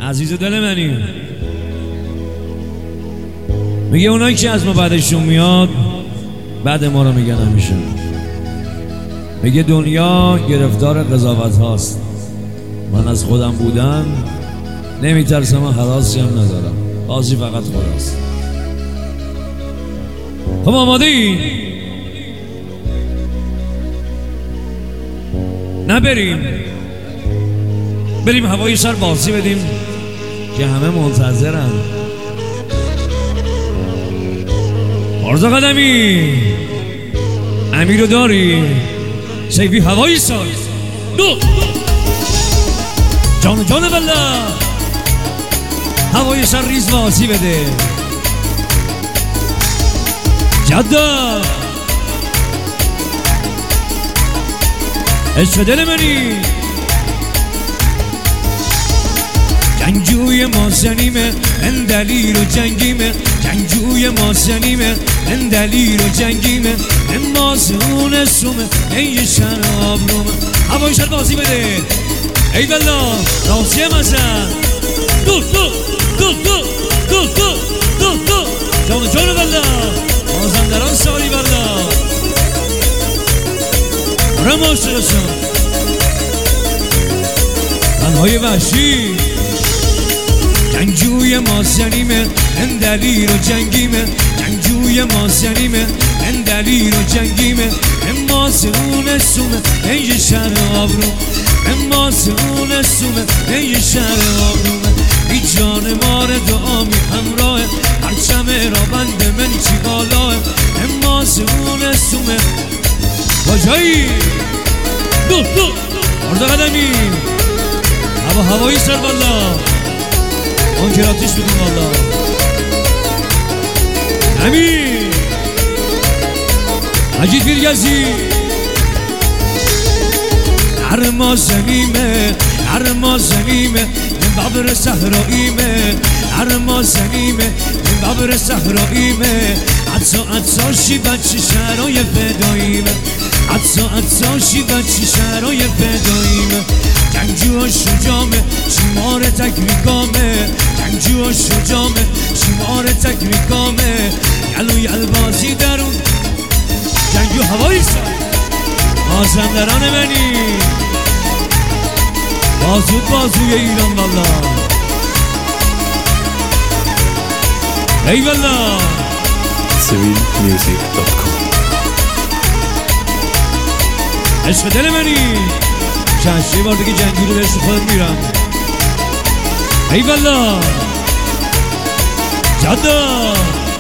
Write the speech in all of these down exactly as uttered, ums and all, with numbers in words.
عزیز دل منی. میگه اونایی که از ما بعدشون میاد بعد ما رو میگن همیشه. میگه دنیا گرفتار قضاوت هاست، من از خودم بودن نمیترسم و حراسی هم ندارم، قاضی فقط خداست. خب آماده ای؟ نه بریم بریم هوای شهر بازی بدیم که همه منتظرن. عرض قدمی امیرو داری سیفی هوایی ساز دو جان جان بلا هوای شهر ریز بازی بده. جدا عشق دل منی، جنگجوی ما زنیمه من دلیر و جنگیمه، جنگجوی ما زنیمه من دلیر و جنگیمه، من مازون سومه این شراب رومه. هوای شهر بازی بده ای بلا راضیه مزن دو دو دو دو دو دو دو دو جان جان بلا مازندران سالی بلا رماش رسان تنهای وحشی. جنگجوی ما زنیمه من دلیر و جنگیمه، جنگجوی ما زنیمه من دلیر و جنگیمه، من مازون سومه این شراب رو، من مازون سومه این شراب رو. ای جان مار دعامی همراه هرچم را بند من چی بالاه، من مازون سومه کجایی دو دو عرض قدمی هوا هوایی سر بالا اون که راتیش بدون بالا امین مجید بیرگزی. هر ما زنیمه هر ما زنیمه من بابر صحراییمه، هر ما زنیمه من بابر صحراییمه، عطا عطاشی بچه شهرهای فداییمه، عطا عطاشی بچه شهرهای فداییمه. جنگجو شجامه شمار تکریکامه، جنگجو شجامه شمار تکریکامه، یلو یل بازی درون جنگجو هوایی سر مازندران منی، بازود بازوی ایران والا ای والا سویل میوزیک دات کام. عشق دل منی چشم بار دیگه جنگی رو بهش خودت میرم ای والا جدا.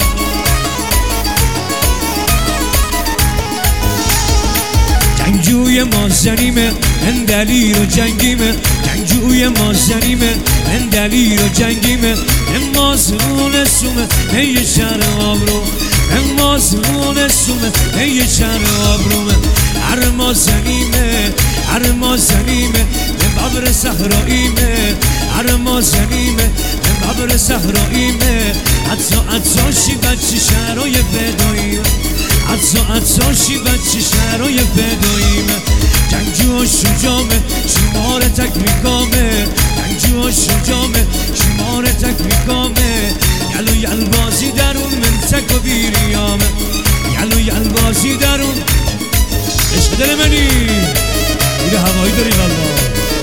جنگجوی ما زنیمه من دلیر و جنگیمه، جنگجوی ما زنیمه من دلیر و جنگیمه، من مازون سومه این شراب رو، من مازون سومه این شراب رو. هر ما زنیمه هر ما زنیمه من بابر صحراییمه، هر ما زنیمه من بابر صحراییمه، عطا عطاشی بچه شهرهای فداییمه، عطا عطاشی بچه شهرهای فداییمه. جنگجو شجامه شمار تکریکامه، جنگجو شجامه شمار تکریکامه، یلو یل بازی درون من تک و بیریامه، یلو یل بازی درون. عشق دل منی میره هوایی داری والا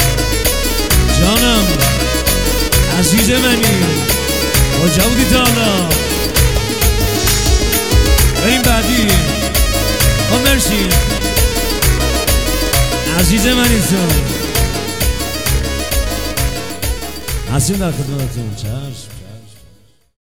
جانم عزیز منی کجا بودی تا حالا؟ بریم بعدی. خب مرسی عزیز منی تو هستیم در خدمتتون. چشم.